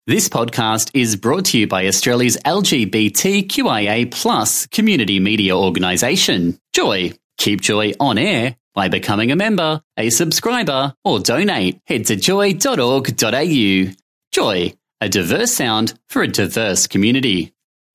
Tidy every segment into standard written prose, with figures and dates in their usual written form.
This podcast is brought to you by Australia's LGBTQIA+ community media organisation, Joy. Keep Joy on air by becoming a member, a subscriber, or donate. Head to joy.org.au. Joy, a diverse sound for a diverse community.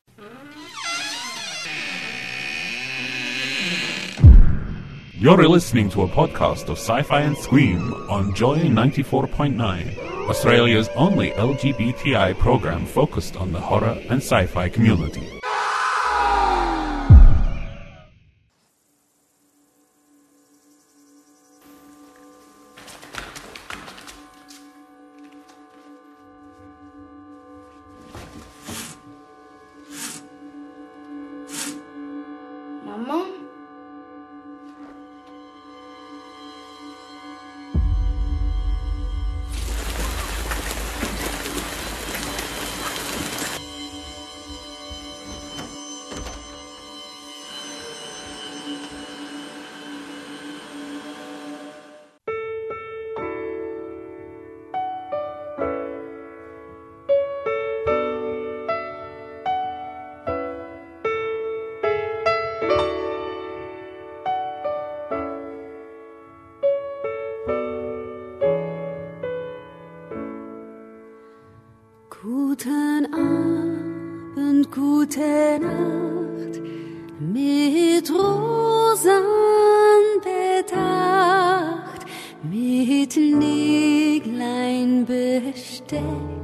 You're listening to a podcast of Sci-Fi and Scream on Joy 94.9, Australia's only LGBTI program focused on the horror and sci-fi community. Mama? Guten Abend, gute Nacht, mit Rosen bedacht, mit Näglein besteckt,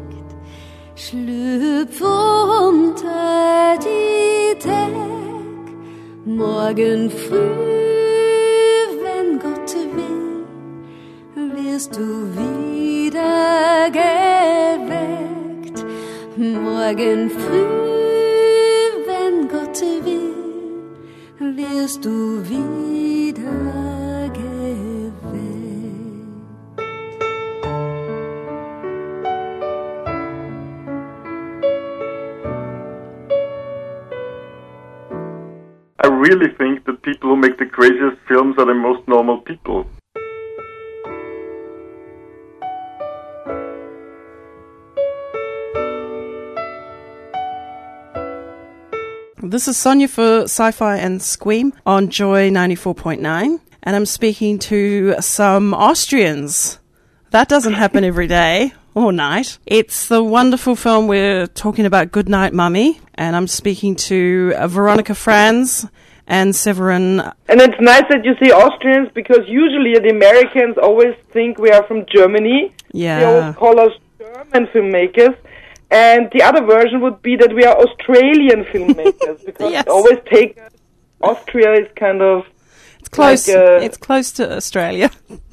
schlüpf unter die Deck, morgen früh, wenn Gott will, wirst du wieder geweckt. Morgen früh, wenn Gott will, wirst du wieder geweckt. I really think that people who make the craziest films are the most normal people. This is Sonia for Sci-Fi and Scream on Joy 94.9, and I'm speaking to some Austrians. That doesn't happen every day or night. It's the wonderful film we're talking about, Goodnight Mummy, and I'm speaking to Veronica Franz and Severin. And it's nice that you say Austrians, because usually the Americans always think we are from Germany. Yeah. They always call us German filmmakers. And the other version would be that we are Australian filmmakers, because Yes. they always take Austria is kind of It's close. like, It's close to Australia.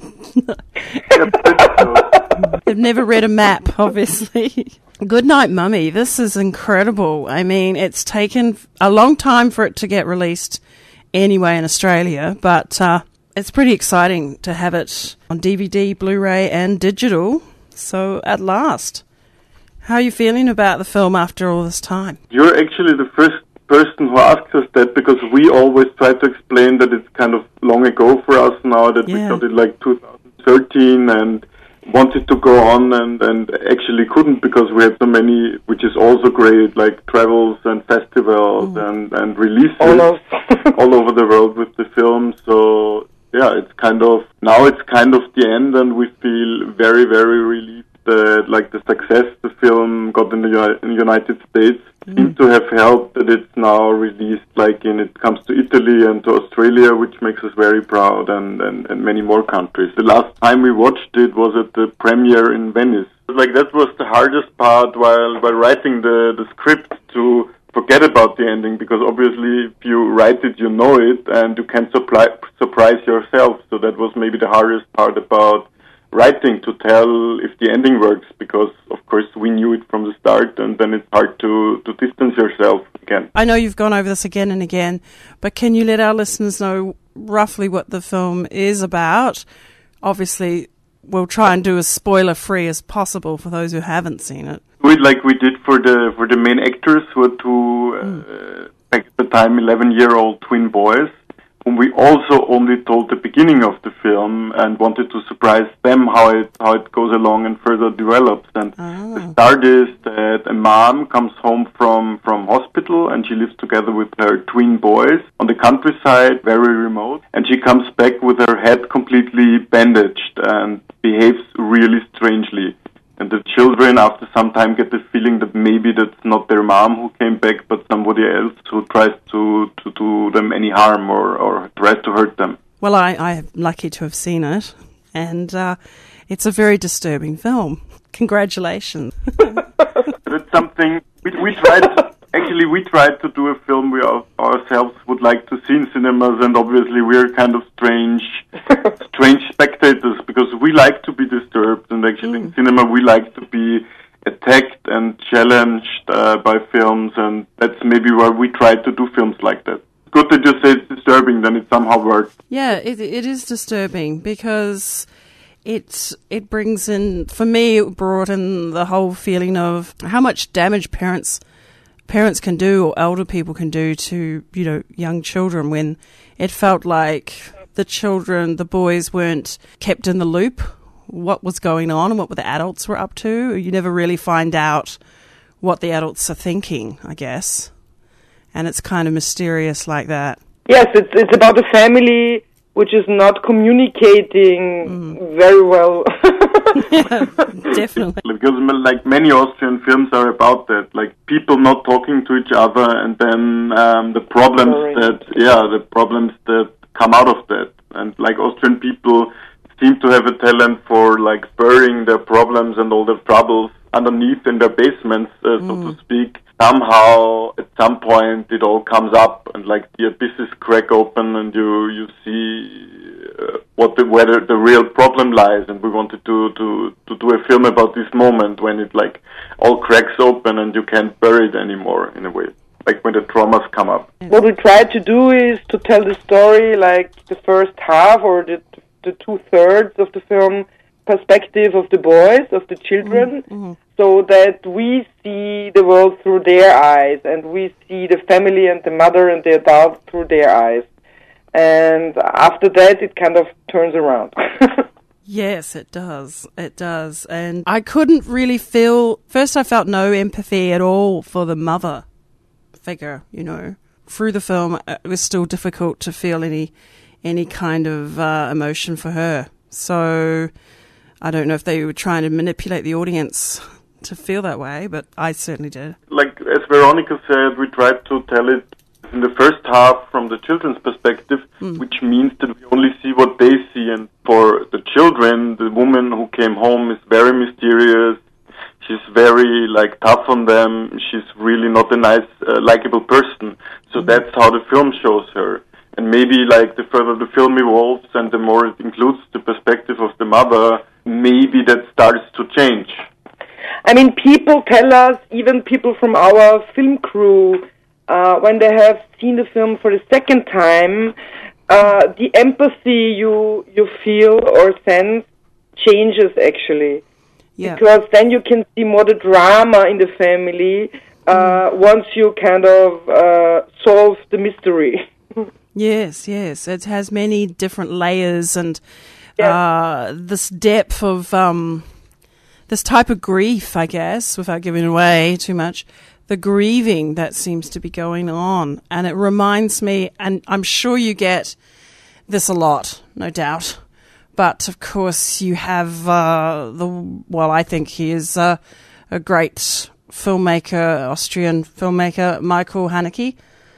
They've never read a map, obviously. Goodnight Mummy, this is incredible. I mean, it's taken a long time for it to get released anyway in Australia, but it's pretty exciting to have it on DVD, Blu-ray and digital. So at last. How are you feeling about the film after all this time? You're actually the first person who asks us that, because we always try to explain that it's kind of long ago for us now, that we got it like 2013 and wanted to go on and actually couldn't, because we had so many, which is also great, like travels and festivals and releases all over the world with the film. So yeah, it's kind of the end, and we feel very, very relieved that like the success the film got in the United States seems to have helped that it's now released like it comes to Italy and to Australia, which makes us very proud, and many more countries. The last time we watched it was at the premiere in Venice. Like that was the hardest part while writing the script, to forget about the ending, because obviously if you write it, you know it, and you can surprise yourself. So that was maybe the hardest part about writing, to tell if the ending works, because of course we knew it from the start, and then it's hard to distance yourself again. I know you've gone over this again and again, but can you let our listeners know roughly what the film is about? Obviously, we'll try and do as spoiler-free as possible for those who haven't seen it. Like we did for the main actors, who are two, back at the time, 11-year-old twin boys, whom we also only told the beginning of the film and wanted to surprise them how it goes along and further develops. And the start is that a mom comes home from hospital and she lives together with her twin boys on the countryside, very remote, and she comes back with her head completely bandaged and behaves really strangely. And the children, after some time, get the feeling that maybe that's not their mom who came back, but somebody else who tries to do them any harm or tries to hurt them. Well, I'm lucky to have seen it, and it's a very disturbing film. Congratulations. That's something we tried. Actually, we tried to do a film we ourselves would like to see in cinemas, and obviously we're kind of strange spectators because we like to be disturbed, and actually in cinema we like to be attacked and challenged by films, and that's maybe why we try to do films like that. Good that you say it's disturbing, then it somehow works. Yeah, it is disturbing because it brings in, for me, it brought in the whole feeling of how much damage parents can do or elder people can do to, young children, when it felt like the boys weren't kept in the loop, what was going on and what the adults were up to. You never really find out what the adults are thinking, I guess. And it's kind of mysterious like that. Yes, it's about a family which is not communicating very well. Yeah, definitely. Because like many Austrian films are about that, like people not talking to each other, and then the problems that come out of that. And like Austrian people seem to have a talent for like burying their problems and all their troubles underneath in their basements, so to speak. Somehow, at some point, it all comes up, and like the abysses crack open, and you see where the real problem lies. And we wanted to do a film about this moment when it like all cracks open and you can't bury it anymore, in a way, like when the traumas come up. What we tried to do is to tell the story like the first half or the 2/3 of the film perspective of the boys, of the children, so that we see the world through their eyes, and we see the family and the mother and the adult through their eyes. And after that, it kind of turns around. Yes, it does. It does. And I couldn't really first I felt no empathy at all for the mother figure, Through the film, it was still difficult to feel any kind of emotion for her. So I don't know if they were trying to manipulate the audience to feel that way, but I certainly did. Like, as Veronica said, we tried to tell it in the first half from the children's perspective, which means that we only see what they see. And for the children, the woman who came home is very mysterious. She's very, tough on them. She's really not a nice, likable person. So that's how the film shows her. And maybe, the further the film evolves and the more it includes the perspective of the mother, maybe that starts to change. I mean, people tell us, even people from our film crew, when they have seen the film for the second time, the empathy you feel or sense changes, actually. Yeah. Because then you can see more the drama in the family once you kind of solve the mystery. Yes. It has many different layers and this depth of this type of grief, I guess, without giving away too much, the grieving that seems to be going on. And it reminds me, and I'm sure you get this a lot, no doubt, but of course you have I think he is a great filmmaker, Austrian filmmaker, Michael Haneke.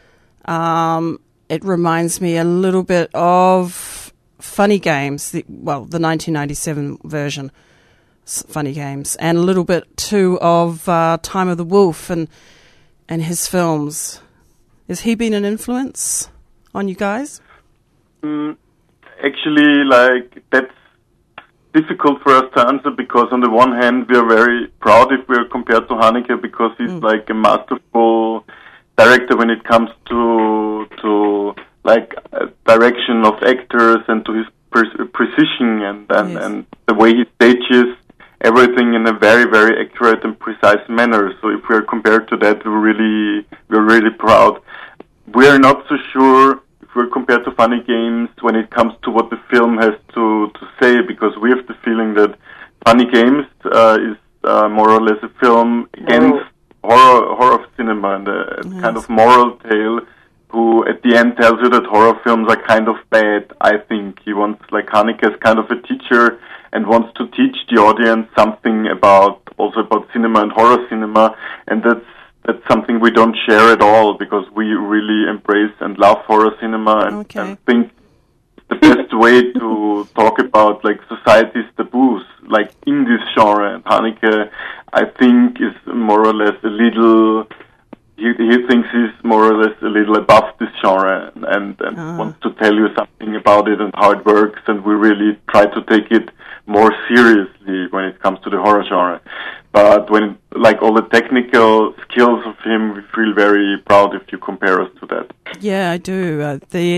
It reminds me a little bit of Funny Games, the 1997 version, Funny Games, and a little bit too of Time of the Wolf and his films. Has he been an influence on you guys? Actually, that's difficult for us to answer because on the one hand we are very proud if we are compared to Haneke because he's a masterful director when it comes to direction of actors and to his precision and the way he stages everything in a very, very accurate and precise manner. So if we are compared to that, we're really proud. We are not so sure if we're compared to Funny Games when it comes to what the film has to say, because we have the feeling that Funny Games is more or less a film against horror cinema, and a kind of moral tale, who at the end tells you that horror films are kind of bad. I think he wants, like Haneke is kind of a teacher and wants to teach the audience something about cinema and horror cinema, and that's something we don't share at all, because we really embrace and love horror cinema, and think the best way to talk about like society's taboos, like in this genre. And Haneke, I think, is more or less a little. He thinks he's more or less a little above this genre, and wants to tell you something about it and how it works. And we really try to take it more seriously when it comes to the horror genre. But when, like, all the technical skills of him, we feel very proud if you compare us to that. Yeah, I do.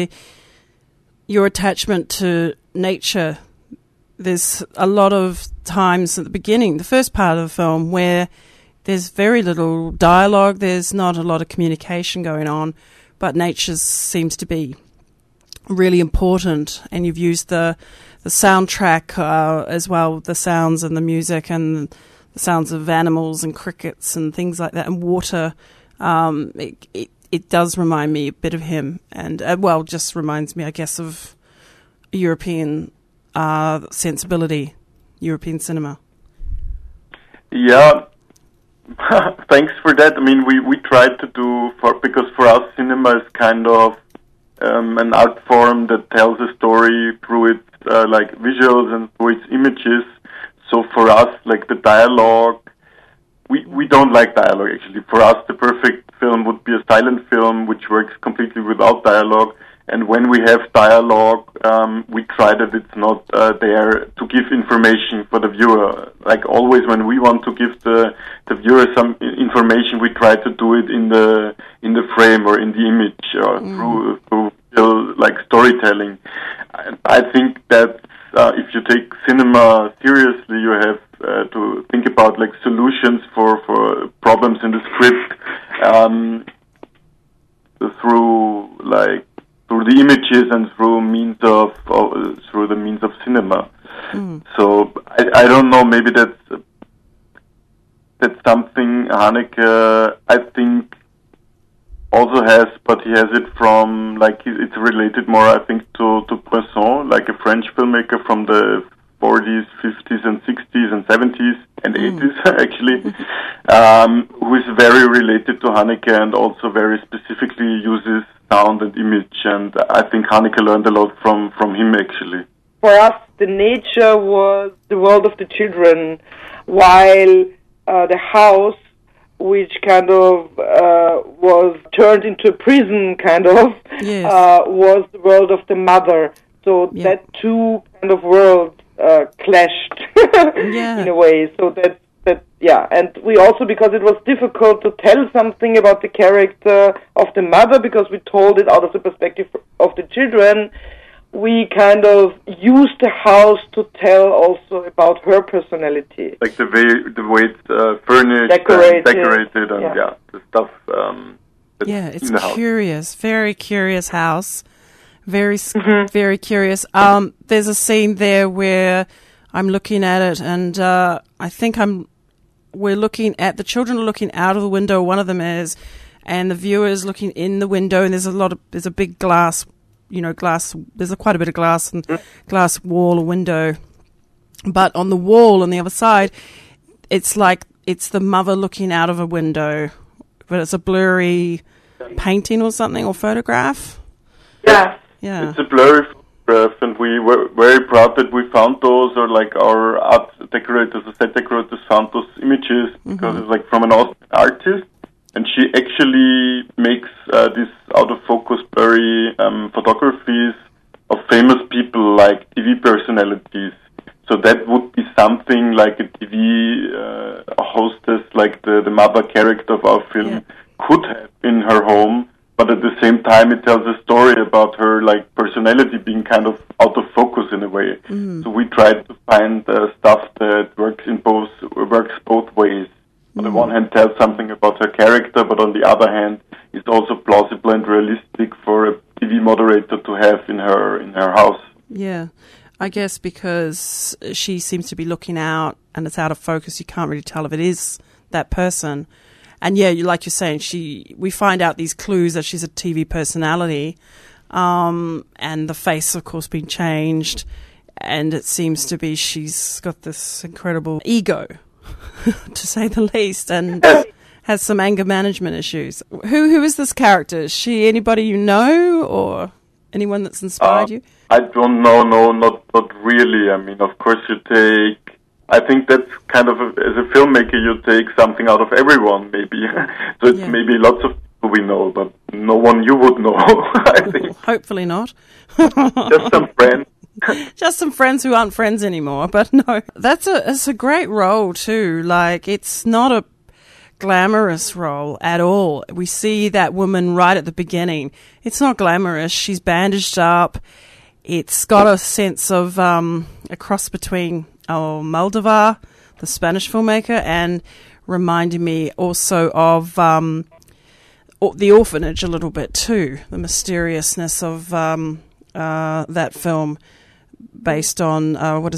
Your attachment to nature, there's a lot of times at the beginning, the first part of the film, where there's very little dialogue, there's not a lot of communication going on, but nature seems to be really important, and you've used the soundtrack as well, the sounds and the music and the sounds of animals and crickets and things like that, and water. It does remind me a bit of him, and just reminds me, I guess, of European sensibility, European cinema. Yeah, thanks for that. I mean, we tried to do, because for us cinema is kind of an art form that tells a story through its like visuals and through its images. So for us, like the dialogue, we don't like dialogue actually. For us, the perfect film would be a silent film which works completely without dialogue. And when we have dialogue, we try that it's not there to give information for the viewer. Like always, when we want to give the viewer some information, we try to do it in the frame or in the image, or through like storytelling. I think that if you take cinema seriously, you have to think about like solutions for problems in the script through the images and through the means of cinema. So I don't know, maybe that's something Haneke, I think, also has, but he has it from, like, it's related more, I think, to Bresson, like a French filmmaker from the 40s, 50s, and 60s, and 70s, and 80s, actually, who is very related to Haneke and also very specifically uses sound and image, and I think Haneke learned a lot from him, actually. For us, the nature was the world of the children, while the house, which kind of was turned into a prison, kind of, was the world of the mother. So that two kind of worlds clashed in a way. So that, and we also, because it was difficult to tell something about the character of the mother, because we told it out of the perspective of the children, we kind of used the house to tell also about her personality. Like the way it's furnished, decorated, and the stuff. It's curious, very curious house, very curious. There's a scene there where I'm looking at it, and I think we're looking at, the children are looking out of the window. One of them is, and the viewer is looking in the window, and there's a big glass. There's quite a bit of glass and glass wall or window. But on the wall on the other side, it's like it's the mother looking out of a window, but it's a blurry painting or something, or photograph. Yeah. It's a blurry photograph, and we were very proud that we found those, or like our art decorators or set decorators found those images, because it's like from an artist. And she actually makes these out-of-focus blurry photographies of famous people, like TV personalities. So that would be something like a TV hostess, like the mother character of our film, could have in her home. But at the same time, it tells a story about her, like, personality being kind of out of focus in a way. So we tried to find stuff that works both ways. On the one hand, tells something about her character, but on the other hand, is also plausible and realistic for a TV moderator to have in her house. Yeah. I guess because she seems to be looking out and it's out of focus, you can't really tell if it is that person. And yeah, like you're saying, we find out these clues that she's a TV personality, and the face, of course, being changed, and it seems to be she's got this incredible ego, to say the least, and has some anger management issues. Who is this character? Is she anybody you know, or anyone that's inspired you? I don't know. No, not really. I mean, of course, I think that's kind of, as a filmmaker, you take something out of everyone, maybe. So it's maybe lots of people we know, but no one you would know, I think. Hopefully not. Just some friends. Just some friends who aren't friends anymore, but no. It's a great role, too. Like, it's not a glamorous role at all. We see that woman right at the beginning. It's not glamorous. She's bandaged up. It's got a sense of a cross between Moldovar, the Spanish filmmaker, and reminding me also of The Orphanage a little bit too, the mysteriousness of that film based on,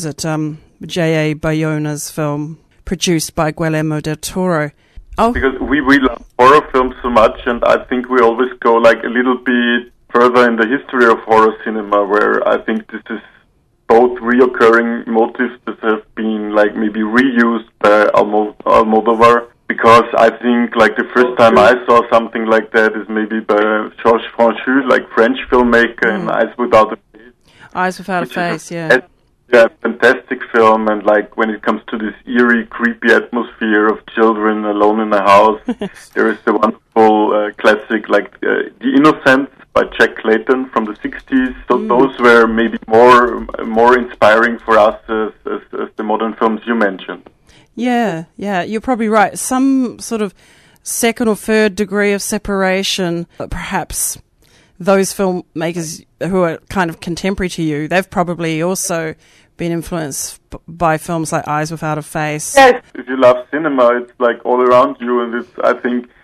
J.A. Bayona's film, produced by Guillermo del Toro. Oh. Because we love horror films so much, and I think we always go like a little bit further in the history of horror cinema, where I think this is both reoccurring motifs that have been like maybe reused by Almodovar, because I think like the first time I saw something like that is maybe by Georges Franchu, like French filmmaker, in Eyes Without a Face. Eyes Without a Face, yeah. Yeah, fantastic film, and like when it comes to this eerie, creepy atmosphere of children alone in a house, there is the wonderful classic like The Innocents by Jack Clayton from the 60s. So those were maybe more inspiring for us as the modern films you mentioned. Yeah, you're probably right. Some sort of second or third degree of separation, perhaps those filmmakers who are kind of contemporary to you, they've probably also been influenced by films like Eyes Without a Face. Yes. If you love cinema, it's like all around you, and it's, I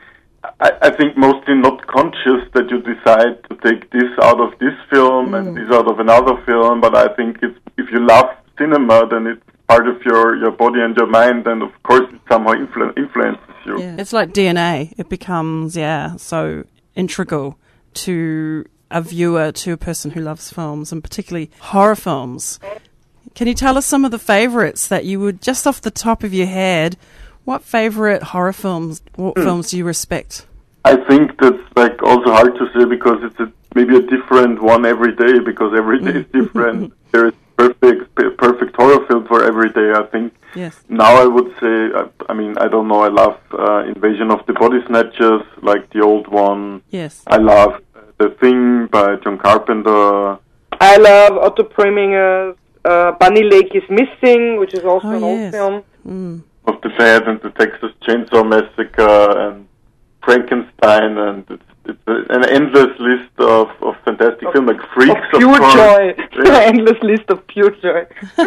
think mostly not conscious that you decide to take this out of this film and this out of another film, but I think if you love cinema, then it's part of your body and your mind, and of course it somehow influences you. Yeah. It's like DNA. It becomes, so integral to a viewer, to a person who loves films, and particularly horror films. Can you tell us some of the favourites that you would, just off the top of your head, what favourite horror films, what films do you respect? I think that's like also hard to say, because it's maybe a different one every day, because every day is different. There is perfect horror film for every day, I think. Yes. Now I would say, I don't know, I love Invasion of the Body Snatchers, like the old one. Yes. I love The Thing by John Carpenter. I love Otto Preminger's Bunny Lake is Missing, which is also an old film. Of the Dead and the Texas Chainsaw Massacre and Frankenstein, and it's an endless list of fantastic films, like Freaks, of pure joy. Yeah. Endless list of pure joy.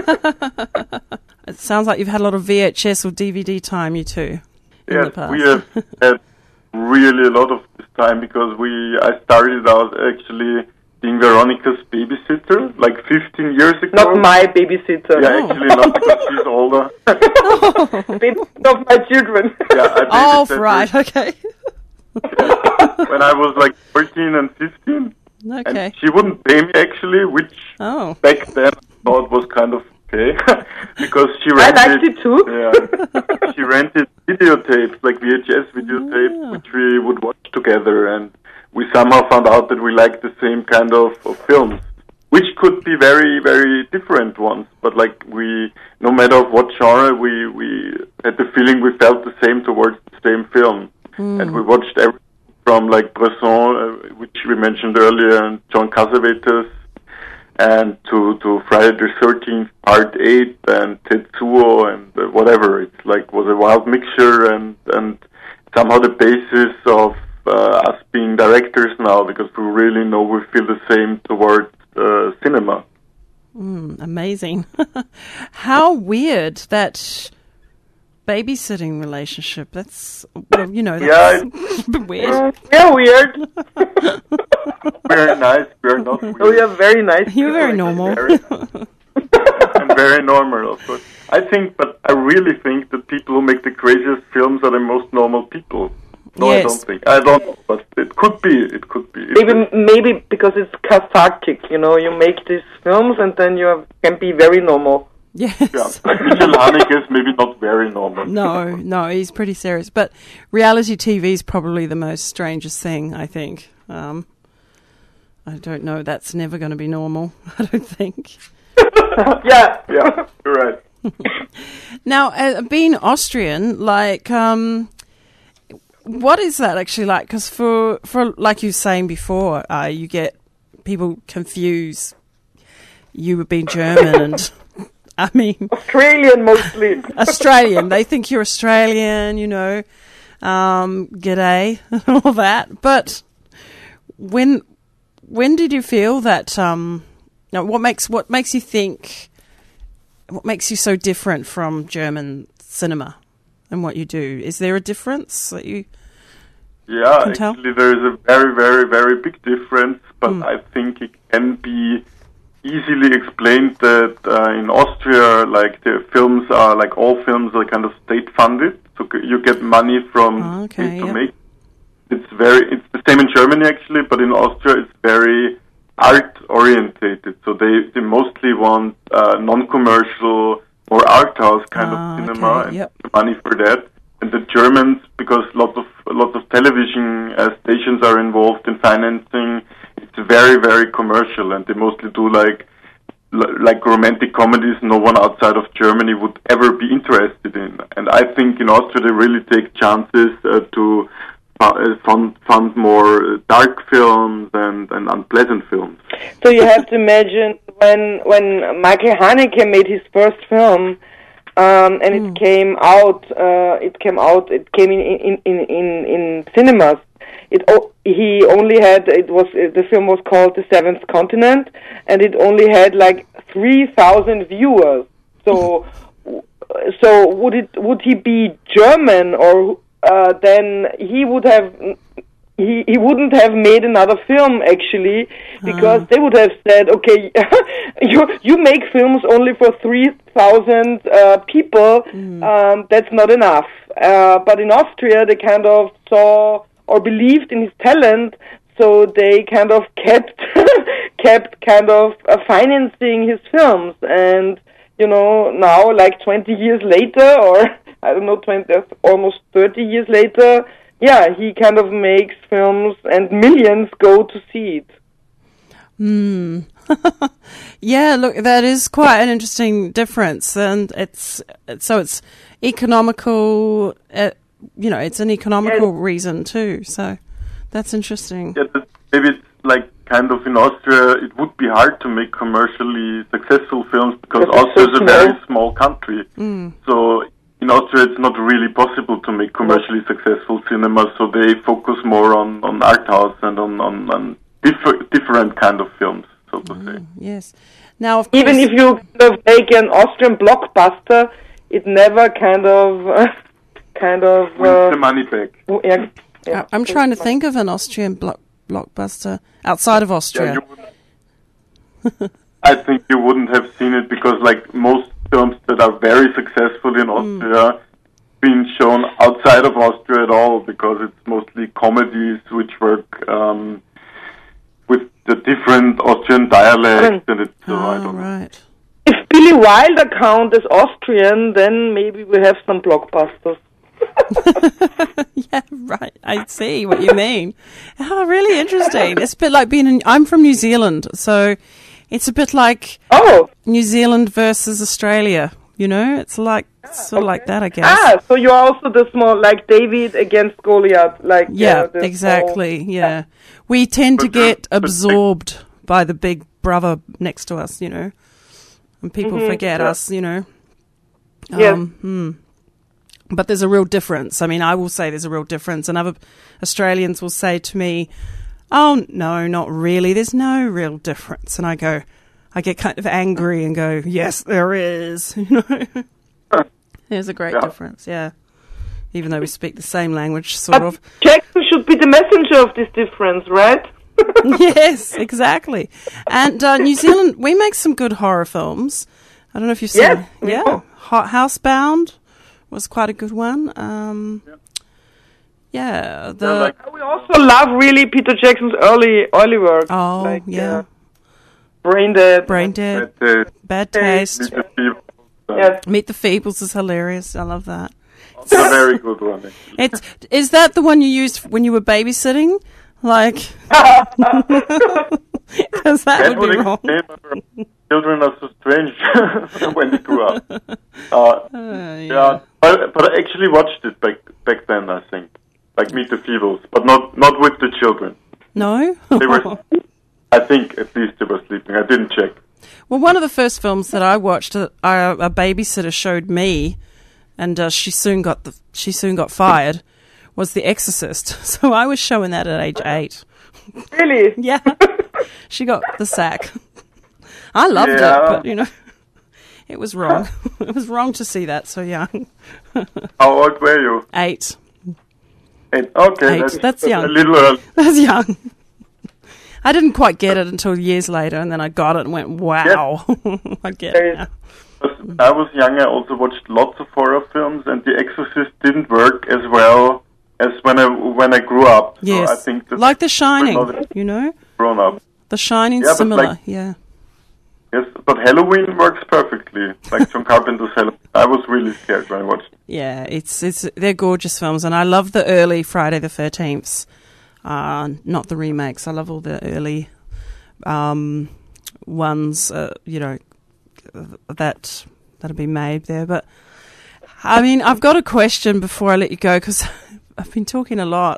It sounds like you've had a lot of VHS or DVD time, you two. Yes, we have had really a lot of this time, because I started out actually being Veronica's babysitter like 15 years ago. Not my babysitter. Yeah, actually not, because she's older. Not my children. Yeah, right, okay. When I was like 13 and 15. Okay. And she wouldn't pay me actually, which back then I thought was kind of okay, because she rented... I liked it too. Yeah, she rented videotapes, like VHS videotapes, which we would watch together, and we somehow found out that we liked the same kind of films, which could be very, very different ones, but like no matter what genre, we had the feeling we felt the same towards the same film. And we watched everything from like Bresson, which we mentioned earlier, and John Cassavetes, and to Friday the 13th Part 8 and Tetsuo and whatever. It's like was a wild mixture, and somehow the basis of us being directors now, because we really know we feel the same towards cinema. Amazing. How weird that babysitting relationship. That's, that's a bit weird. Yeah, weird. Very nice. We're not weird. Oh, you're very nice. You're very normal. And very normal, of course. I really think that people who make the craziest films are the most normal people. No, Yes. I don't think. I don't know, but it could be. It could be. Maybe because it's cathartic, you make these films and then you can be very normal. Yes. Yeah. Michel Haneke is maybe not very normal. No, he's pretty serious. But reality TV is probably the most strangest thing, I think. I don't know. That's never going to be normal, I don't think. Yeah. Yeah, you're right. Now, being Austrian, what is that actually like? Because for like you were saying before, you get people confuse you being German and, I mean... Australian mostly. Australian. They think you're Australian, g'day, and all that. But when did you feel that... what makes you think... What makes you so different from German cinema and what you do? Is there a difference that you can tell? Actually there is a very, very, very big difference, but I think it can be easily explained that in Austria, the films are, all films are kind of state-funded, so you get money from state to make. It's the same in Germany actually, but in Austria it's very art-orientated, so they mostly want non-commercial or art house kind of cinema and money for that. And the Germans, because lots of television stations are involved in financing, it's very, very commercial, and they mostly do like romantic comedies no one outside of Germany would ever be interested in. And I think in Austria they really take chances to fund more dark films and unpleasant films. So you have to imagine when Michael Haneke made his first film, and it came in cinemas. He only had the film was called The Seventh Continent, and it only had 3,000 viewers. So would he be German, or then he wouldn't have made another film actually, because they would have said, okay, you make films only for 3,000 people, that's not enough. But in Austria they kind of saw or believed in his talent, so they kind of kept financing his films. And now 20 years later, or I don't know, almost 30 years later, he kind of makes films and millions go to see it. Yeah, look, that is quite an interesting difference, and it's economical. It's an economical reason too. So that's interesting. Yeah, maybe it's kind of in Austria, it would be hard to make commercially successful films because Austria is a very small country. So in Austria, it's not really possible to make commercially successful cinema, so they focus more on art house and on different kind of films, so to say. Yes. Now, of course, even if you make an Austrian blockbuster, it never kind of wins the money back. I'm trying to think of an Austrian blockbuster outside of Austria. I think you wouldn't have seen it because, most films that are very successful in Austria being shown outside of Austria at all, because it's mostly comedies which work with the different Austrian dialects, and it's right. If Billy Wilder counts as Austrian, then maybe we have some blockbusters. Yeah, right. I see what you mean. Oh, really interesting. It's a bit like I'm from New Zealand, so it's a bit like New Zealand versus Australia. It's sort of like that, I guess. So you're also the small, like David against Goliath, exactly. Small, yeah, we tend to get absorbed by the big brother next to us, and people forget us, Yes. But there's a real difference. I mean, I will say there's a real difference, and other Australians will say to me, "Oh no, not really. There's no real difference." And I get kind of angry and go, "Yes, there is." There's a great difference. Yeah, even though we speak the same language, sort of. Jackson should be the messenger of this difference, right? Yes, exactly. And New Zealand, we make some good horror films. I don't know if you've seen. Yes, Housebound was quite a good one. We also love really Peter Jackson's early work. Oh, Brain Dead. Bad Taste. Yes. Meet the Feebles is hilarious. I love that. It's a very good one. Is that the one you used when you were babysitting? Like, because that would be wrong. Children are so strange when they grew up. But I actually watched it back then. I think, like Meet the Feebles, but not with the children. No, they were. I think at least they were sleeping. I didn't check. Well, one of the first films that I watched, a babysitter showed me, and she soon got fired, was The Exorcist. So I was showing that at age 8. Really? Yeah. She got the sack. I loved it, but, it was wrong. It was wrong to see that so young. How old were you? 8. 8. Okay, 8. That's young. A little early. That's young. I didn't quite get it until years later, and then I got it and went, wow. I get it now. When I was young, I also watched lots of horror films, and The Exorcist didn't work as well as when I grew up. Yes, so I think like The Shining, grown up. The Shining, similar, yeah. Yes, but Halloween works perfectly, like John Carpenter's Halloween. I was really scared when I watched it. Yeah, they're gorgeous films, and I love the early Friday the 13th. Not the remakes. I love all the early ones, that have been made there. But, I mean, I've got a question before I let you go, because I've been talking a lot.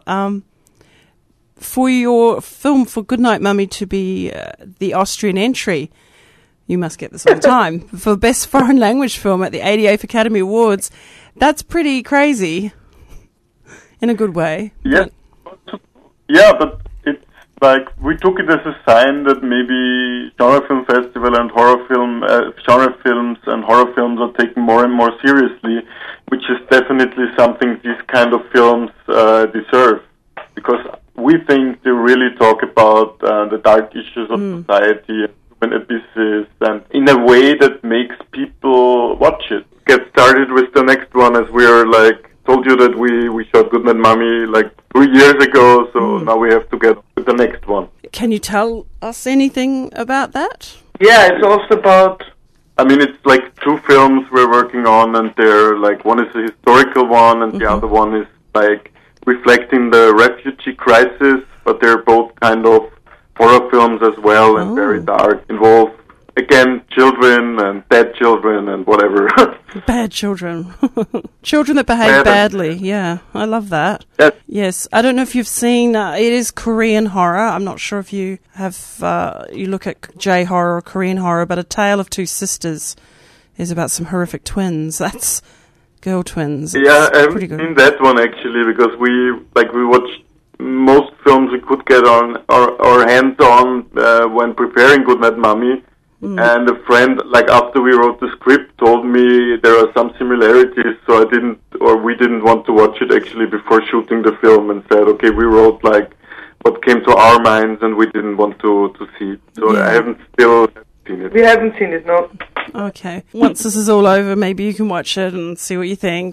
For your film, for Goodnight Mummy to be the Austrian entry, you must get this all the time, for Best Foreign Language Film at the 88th Academy Awards, that's pretty crazy, in a good way. Yeah. Yeah, but it's like we took it as a sign that maybe genre film festival and genre films and horror films are taken more and more seriously, which is definitely something these kind of films deserve, because we think they really talk about the dark issues of society, human abysses, and in a way that makes people watch it. Get started with the next one, as we are told you that we shot Goodnight Mummy 3 years ago, so now we have to get with the next one. Can you tell us anything about that? Yeah, it's also about... I mean, it's 2 films we're working on, and they're one is a historical one, and the other one is reflecting the refugee crisis, but they're both kind of horror films as well, and very dark, involve, again, children and bad children and whatever. Bad children. Children that behave badly. Yeah, I love that. Yes. I don't know if you've seen, it is Korean horror. I'm not sure if you have, you look at J-horror or Korean horror, but A Tale of Two Sisters is about some horrific twins. That's girl twins. Yeah, I haven't seen that one actually, because we watched most films we could get on our hands on when preparing Goodnight Mummy. And a friend, after we wrote the script, told me there are some similarities, so we didn't want to watch it actually before shooting the film, and said, okay, we wrote what came to our minds, and we didn't want to see it. So I haven't still seen it. We haven't seen it, no. Okay. Once this is all over, maybe you can watch it and see what you think.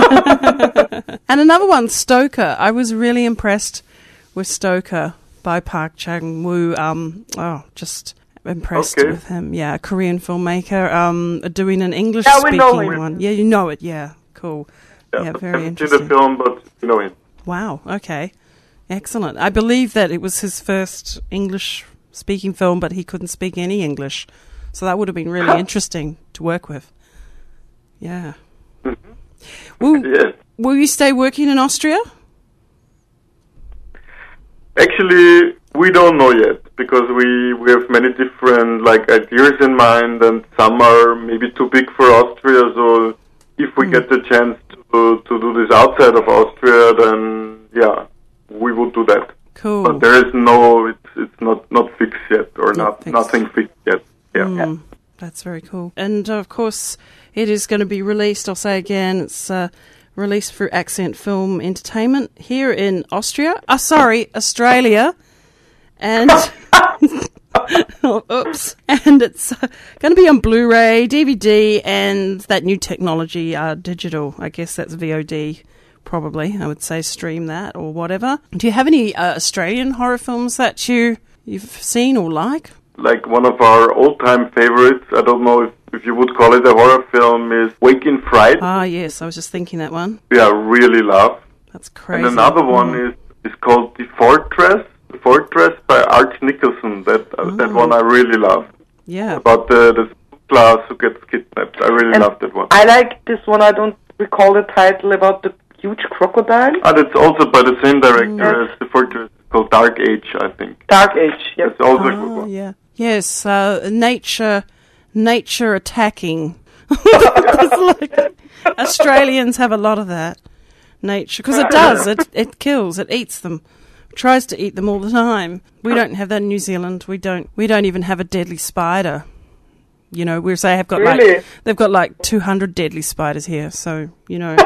And another one, Stoker. I was really impressed with Stoker by Park Chang-woo. Just impressed with him. Yeah, a Korean filmmaker doing an English-speaking one. Yeah, you know it. Yeah, cool. Yeah, very interesting. Seen the film, but you know it. Wow, okay. Excellent. I believe that it was his first English-speaking film, but he couldn't speak any English. So that would have been really interesting to work with. Yeah. Will you stay working in Austria? Actually, we don't know yet, because we have many different ideas in mind, and some are maybe too big for Austria. So if we get the chance to do this outside of Austria, then we will do that. Cool. But there is it's not fixed yet, or nothing fixed yet. Yeah. That's very cool. And of course, it is going to be released. I'll say again, it's released through Accent Film Entertainment here in Australia. And oops, and it's going to be on Blu-ray, DVD, and that new technology, digital. I guess that's VOD, probably. I would say stream that or whatever. Do you have any Australian horror films that you've seen or like? Like one of our all-time favorites, I don't know if you would call it a horror film, is Wake in Fright. Ah, yes, I was just thinking that one. Yeah, really love. That's crazy. And another one is called The Fortress. The Fortress by Art Nicholson. That one I really love. Yeah. About the class who gets kidnapped. I really love that one. I like this one. I don't recall the title, about the huge crocodile. That's also by the same director as The Fortress. It's called Dark Age, I think. Dark Age, yes. It's also a good one. Yeah. Yes, nature attacking. It's like, Australians have a lot of that. Nature, because it does. It kills. It eats them. Tries to eat them all the time. We don't have that in New Zealand. We don't even have a deadly spider. You know, whereas they have got they've got like 200 deadly spiders here. So, you know,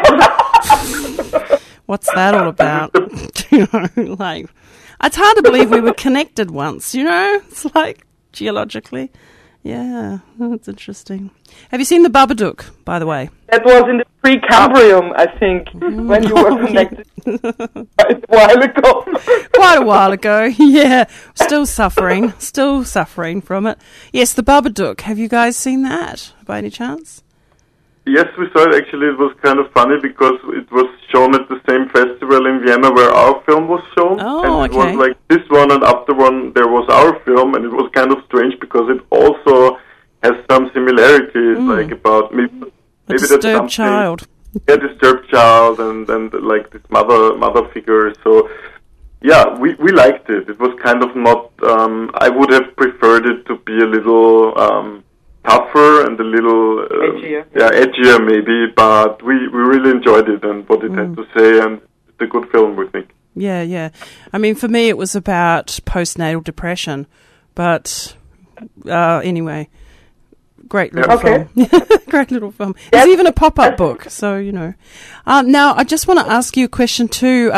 what's that all about? You know, like, it's hard to believe we were connected once. You know, it's like geologically. Yeah, that's interesting. Have you seen The Babadook, by the way? That was in the pre-Cambrium, I think, when you were connected quite a while ago. Quite a while ago, yeah. Still suffering from it. Yes, The Babadook. Have you guys seen that, by any chance? Yes, we saw it. Actually, it was kind of funny because it was shown at the same festival in Vienna where our film was shown. Oh, and it okay. was like this one, and after one there was our film, and it was kind of strange because it also has some similarities, like about maybe Disturbed child. Yeah, disturbed child, and like this mother figure. So yeah, we liked it. It was kind of not. I would have preferred it to be a little tougher and a little edgier maybe, but we really enjoyed it and what it had to say, and it's a good film, we think. Yeah. I mean, for me, it was about postnatal depression, but anyway, great little film. Great little film. There's even a pop-up book, so, you know. Now, I just want to ask you a question too.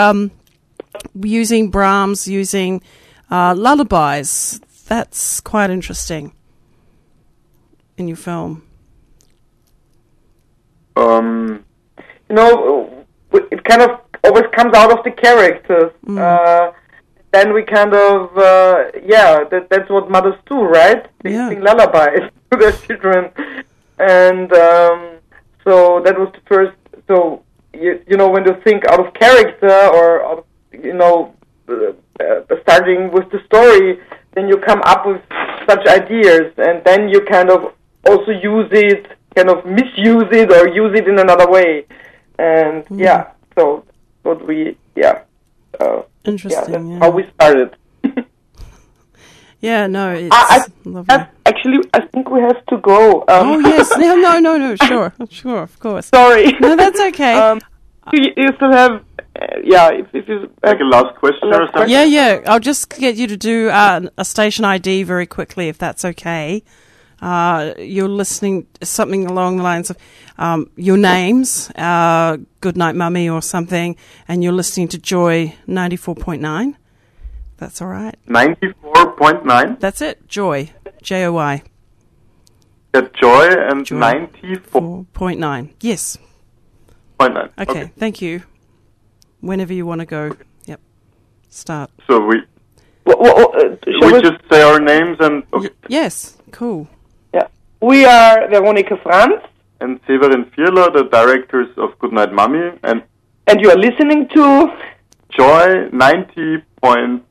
Using Brahms, using lullabies, that's quite interesting in your film. You know, it kind of always comes out of the characters. Then we kind of, that's what mothers do, right? They sing lullabies to their children. And so that was the first, so, you know, when you think out of character or, out of, you know, starting with the story, then you come up with such ideas, and then you kind of also use it, kind of misuse it or use it in another way. And so what we, interesting. That's how we started. Yeah, no, it's lovely. Actually, I think we have to go. Oh, yes. No, sure, of course. Sorry. No, that's okay. You still have, if you like a last question or something? Yeah, I'll just get you to do a station ID very quickly, if that's okay. You're listening something along the lines of your names, Goodnight Mummy or something, and you're listening to Joy 94.9. That's all right. 94.9? That's it, Joy, Joy. Joy and 94.9. Yes. 0.9. Okay, thank you. Whenever you want to go. Yep. Start. So we we just say our names and... Okay. Yes, cool. Yeah. We are Veronika Franz. And Severin Fierler, the directors of Goodnight Mummy. And you are listening to... Joy 90.4.9.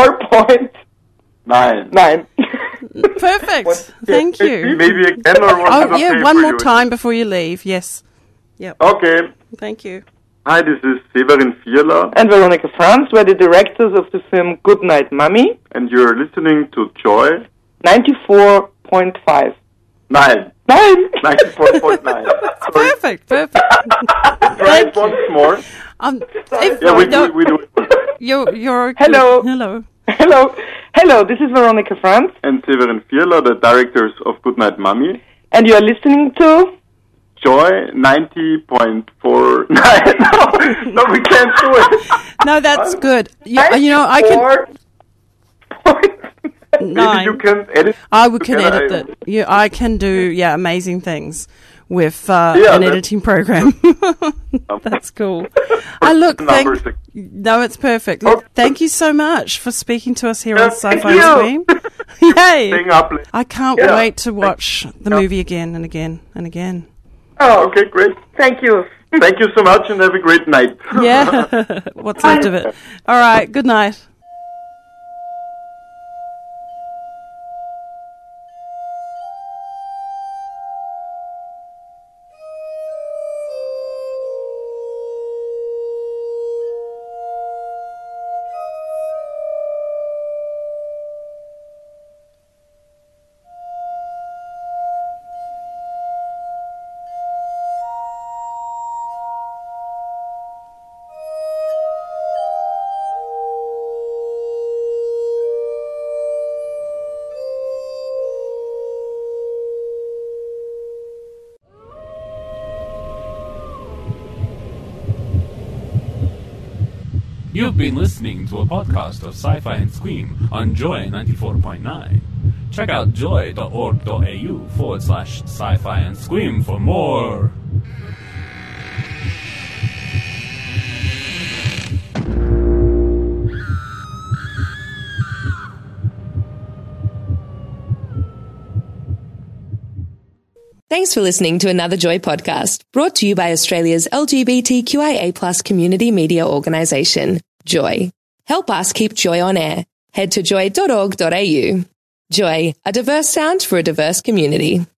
9. Perfect. Thank you. Maybe again, or was it okay one for more you? time before you leave. Yes. Yep. Okay. Thank you. Hi, this is Severin Fierler. And Veronika Franz. We're the directors of the film Goodnight Mummy. And you're listening to Joy 94.5. 9. 94.9. Perfect. Try it once more. We do it. You're Hello, this is Veronika Franz. And Severin Fierler, the directors of Goodnight Mummy. And you are listening to... Joy 90.49. No, we can't do it. No, that's good. You know, I can... 9. Maybe you can edit. I can edit it. Yeah, I can do amazing things with an editing program. That's cool. No, it's perfect. Look, thank you so much for speaking to us here on Sci-Fi and Scream. Yay! I can't wait to watch the movie again and again and again. Oh, okay, great. Thank you. Thank you so much and have a great night. Yeah, what's left of it. All right, good night. You've been listening to a podcast of Sci-Fi and Scream on Joy 94.9. Check out joy.org.au/sci-fi and scream for more. Thanks for listening to another Joy podcast, brought to you by Australia's LGBTQIA+ community media organisation, Joy. Help us keep Joy on air. Head to joy.org.au. Joy, a diverse sound for a diverse community.